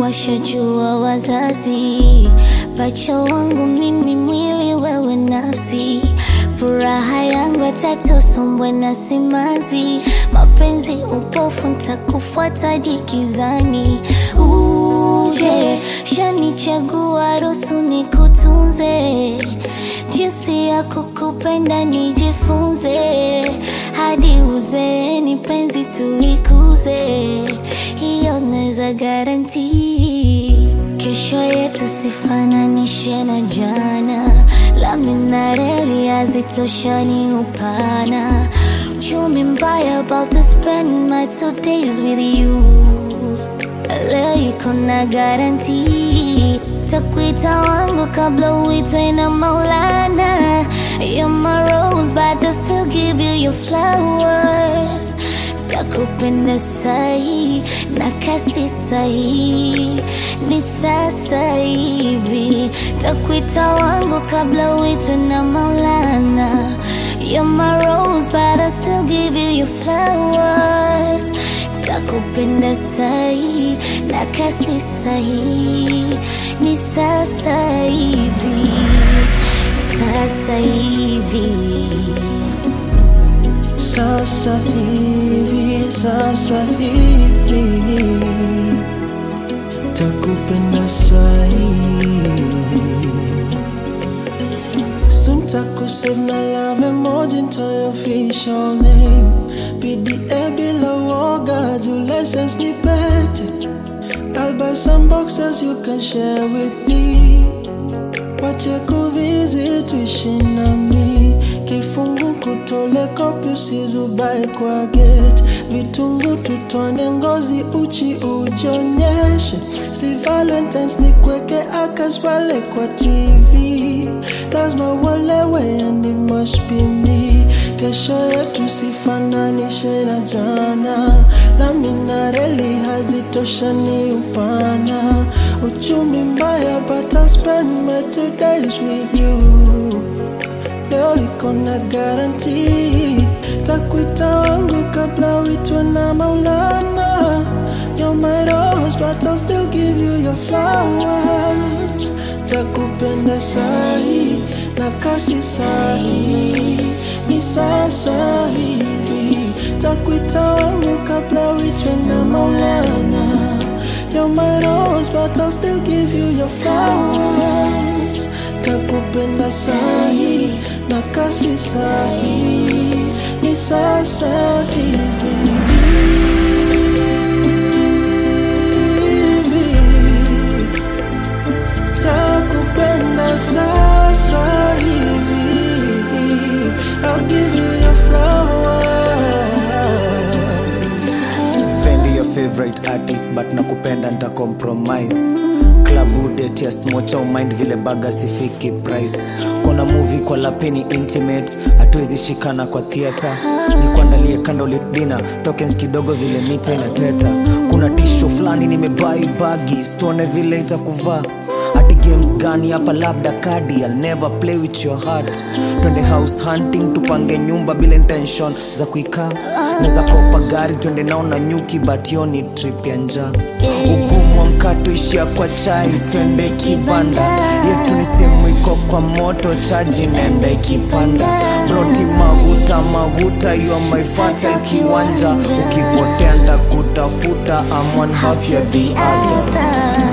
washajua wazazi. Pacha wangu mimi, mwili wewe nafsi, furaha yangu watatu sombwe na simanzi. Mapenzi upofu ntakufuata dikizani. Uje shanichagua ruhusu nikutunze, jinsi ya kukupenda nijifunze, hadi uzeeni penzi tulikuze, hiyo naweza guarantee. Kesho yetu sifananishe na jana, lami na reli hazitoshani upana. Uchumi mbaya, about to spend my 2 days with you. Leo iko na guarantee, takuita wangu kabla uitwe na Maulana. You're my rose but I still give you your flowers. Takupenda sahi na kasi sahi, ni sasa hivi. Takuita wangu kabla uitwe na Maulana. You're my rose but I still give you your flowers. Takupenda sahi na kasi sahi, ni sasa hivi, sasa hivi, sasa hivi, sasa hivi. Takupenda sahi. Soon takusave na love emoji into your official name. PDA bila woga, your license ni pete. I'll buy some boxes you can share with me. Wache kuvisit wishi nami, kifungu kutole kopi usizubai kwa gate. Vitungu tutone ngozi uchi ujionyeshe, si Valentine's ni kweke akas pale kwa TV. Lazima walewe and it must be me. Kesho yetu sifananishe na jana, lami na reli hazitoshani upana. Uchumi mbaya but I'll spend my 2 days with you. Leo iko na guarantee, takuita wangu kabla uitwe na Maulana. You're my rose but I'll still give you your flowers. Takupenda sahi na kasi sahi, ni sasa hivi. Takuita wangu kabla uitwe na Maulana. You're my rose but I'll still give you your flowers. Takupenda sahi na kasi sahi, ni sasa hivi. Takupenda sasa hivi, I'll give you your flowers. Spend your favorite artist but nakupenda nita compromise. Club date ya smocha umind vile baga sifiki price. Kuna movie kwa lapeni intimate, hatuwezi shikana kwa theater. Nikuandalie candlelit dinner, tokens kidogo vile mita inateta. Kuna tisho flani nimebuy bagi, stone vile itakuvaa. Ati games gani hapa labda kadi, I'll never play with your heart. Twende house hunting tupange nyumba bila intention za kuikaa. Neza kopa gari twende nao na nyuki but yo ni trip ya njaa. Ugumu wa mkato ishia kwa chai, twende kibanda. Yetu ni simu iko kwa moto, chaji nenda ikipanda. Broti maguta, you are my fatal kiwanja. Ukipotea ndakutafuta, I'm one half you're the other.